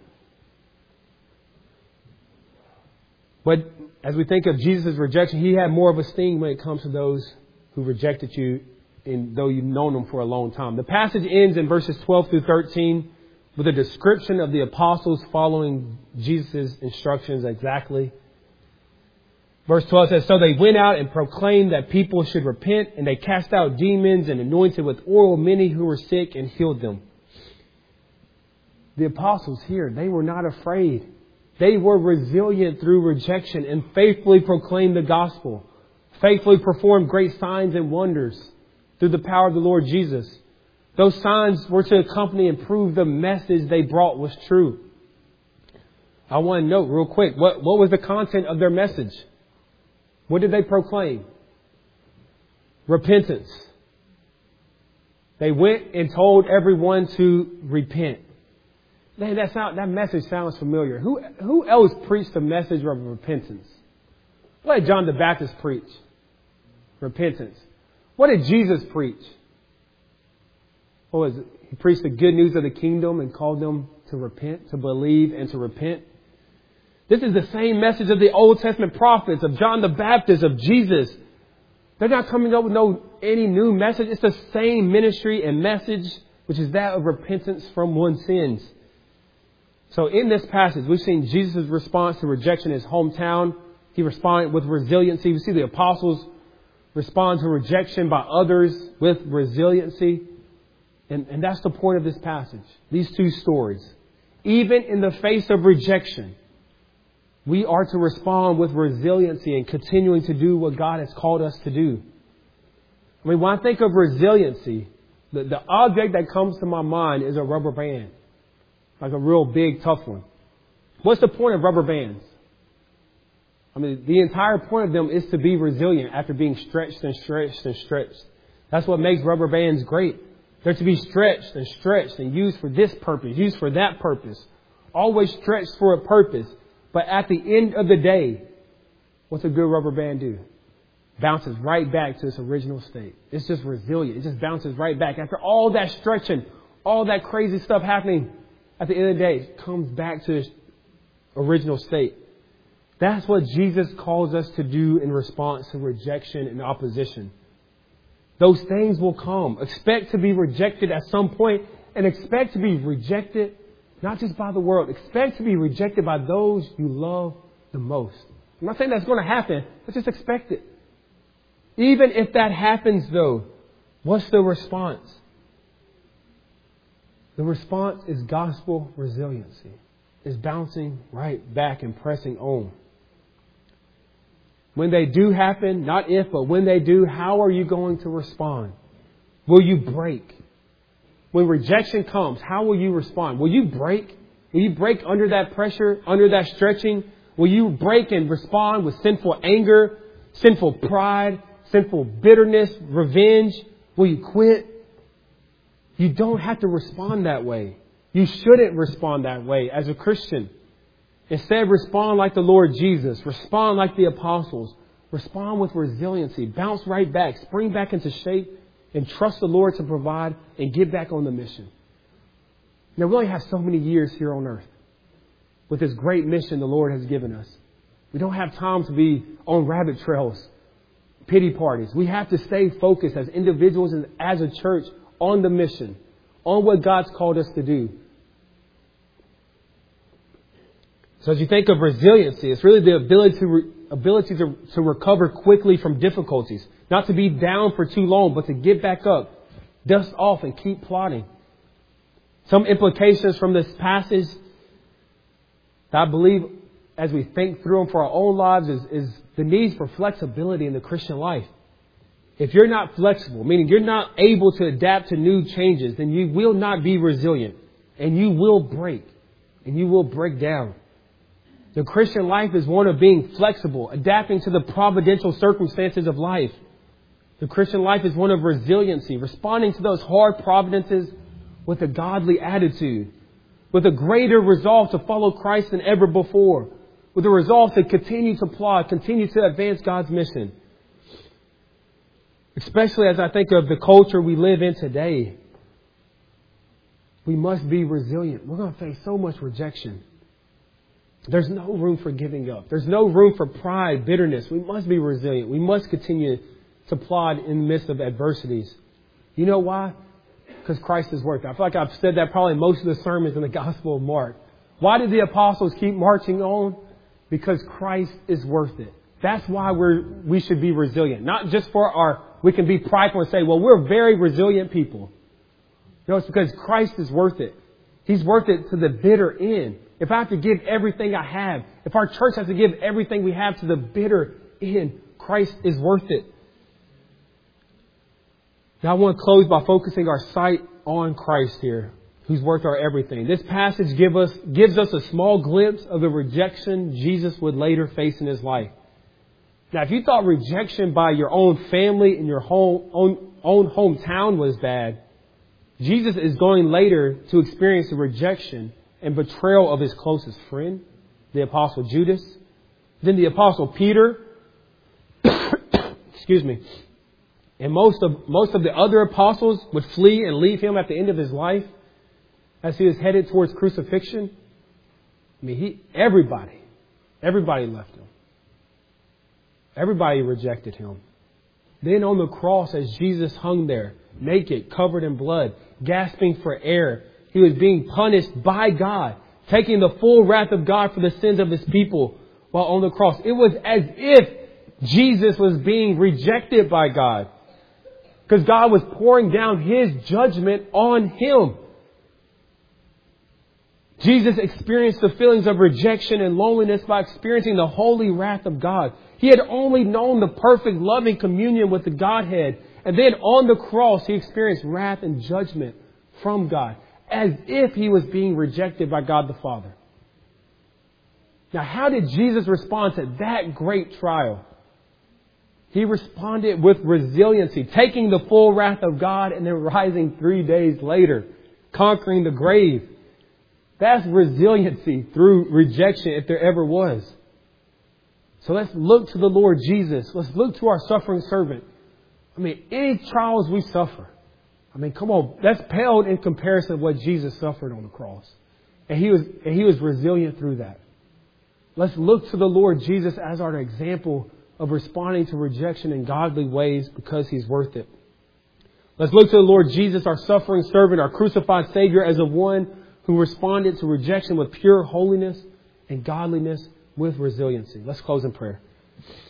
But as we think of Jesus' rejection, He had more of a sting when it comes to those who rejected you, and though you've known them for a long time. The passage ends in verses twelve through thirteen with a description of the apostles following Jesus' instructions exactly. Verse twelve says, "So they went out and proclaimed that people should repent, and they cast out demons and anointed with oil many who were sick and healed them." The apostles here, they were not afraid. They were resilient through rejection and faithfully proclaimed the gospel, faithfully performed great signs and wonders through the power of the Lord Jesus. Those signs were to accompany and prove the message they brought was true. I want to note real quick, what, what was the content of their message? What did they proclaim? Repentance. They went and told everyone to repent. Man, that sound, that message sounds familiar. Who who else preached the message of repentance? What did John the Baptist preach? Repentance. What did Jesus preach? What was it? He preached the good news of the kingdom and called them to repent, to believe and to repent. This is the same message of the Old Testament prophets, of John the Baptist, of Jesus. They're not coming up with no any new message. It's the same ministry and message, which is that of repentance from one's sins. So in this passage, we've seen Jesus' response to rejection in His hometown. He responded with resiliency. We see the apostles respond to rejection by others with resiliency. And, and that's the point of this passage. These two stories. Even in the face of rejection, we are to respond with resiliency and continuing to do what God has called us to do. I mean, when I think of resiliency, the, the object that comes to my mind is a rubber band. Like a real big, tough one. What's the point of rubber bands? I mean, the entire point of them is to be resilient after being stretched and stretched and stretched. That's what makes rubber bands great. They're to be stretched and stretched and used for this purpose, used for that purpose. Always stretched for a purpose. But at the end of the day, what's a good rubber band do? Bounces right back to its original state. It's just resilient. It just bounces right back. After all that stretching, all that crazy stuff happening, at the end of the day, it comes back to its original state. That's what Jesus calls us to do in response to rejection and opposition. Those things will come. Expect to be rejected at some point, and expect to be rejected not just by the world. Expect to be rejected by those you love the most. I'm not saying that's going to happen, but just expect it. Even if that happens, though, what's the response? The response is gospel resiliency. It's bouncing right back and pressing on. When they do happen, not if, but when they do, how are you going to respond? Will you break? When rejection comes, how will you respond? Will you break? Will you break under that pressure, under that stretching? Will you break and respond with sinful anger, sinful pride, sinful bitterness, revenge? Will you quit? You don't have to respond that way. You shouldn't respond that way as a Christian. Instead, respond like the Lord Jesus. Respond like the apostles. Respond with resiliency. Bounce right back. Spring back into shape and trust the Lord to provide and get back on the mission. Now, we only have so many years here on earth with this great mission the Lord has given us. We don't have time to be on rabbit trails, pity parties. We have to stay focused as individuals and as a church on the mission, on what God's called us to do. So as you think of resiliency, it's really the ability to re- ability to, to recover quickly from difficulties. Not to be down for too long, but to get back up, dust off, and keep plodding. Some implications from this passage that I believe as we think through them for our own lives is, is the need for flexibility in the Christian life. If you're not flexible, meaning you're not able to adapt to new changes, then you will not be resilient. And you will break. And you will break down. The Christian life is one of being flexible, adapting to the providential circumstances of life. The Christian life is one of resiliency, responding to those hard providences with a godly attitude, with a greater resolve to follow Christ than ever before, with a resolve to continue to plod, continue to advance God's mission. Especially as I think of the culture we live in today, we must be resilient. We're going to face so much rejection. There's no room for giving up. There's no room for pride, bitterness. We must be resilient. We must continue to plod in the midst of adversities. You know why? Because Christ is worth it. I feel like I've said that probably most of the sermons in the Gospel of Mark. Why did the apostles keep marching on? Because Christ is worth it. That's why we're, we should be resilient. Not just for our, we can be prideful and say, well, we're very resilient people. No, it's because Christ is worth it. He's worth it to the bitter end. If I have to give everything I have, if our church has to give everything we have to the bitter end, Christ is worth it. Now I want to close by focusing our sight on Christ here, who's worth our everything. This passage give us, gives us a small glimpse of the rejection Jesus would later face in His life. Now, if you thought rejection by your own family and your home, own, own hometown was bad, Jesus is going later to experience the rejection and betrayal of His closest friend, the Apostle Judas, then the Apostle Peter, excuse me, and most of most of the other apostles would flee and leave Him at the end of His life as He was headed towards crucifixion. I mean, he everybody, everybody left Him. Everybody rejected Him. Then on the cross, as Jesus hung there, naked, covered in blood, gasping for air, He was being punished by God, taking the full wrath of God for the sins of His people while on the cross. It was as if Jesus was being rejected by God, because God was pouring down His judgment on Him. Jesus experienced the feelings of rejection and loneliness by experiencing the holy wrath of God. He had only known the perfect loving communion with the Godhead. And then on the cross, He experienced wrath and judgment from God, as if He was being rejected by God the Father. Now, how did Jesus respond to that great trial? He responded with resiliency, taking the full wrath of God and then rising three days later, conquering the grave. That's resiliency through rejection, if there ever was. So let's look to the Lord Jesus. Let's look to our suffering servant. I mean, any trials we suffer, I mean, come on, that's paled in comparison to what Jesus suffered on the cross. And He was, and He was resilient through that. Let's look to the Lord Jesus as our example of responding to rejection in godly ways because He's worth it. Let's look to the Lord Jesus, our suffering servant, our crucified Savior, as the one who responded to rejection with pure holiness and godliness with resiliency. Let's close in prayer.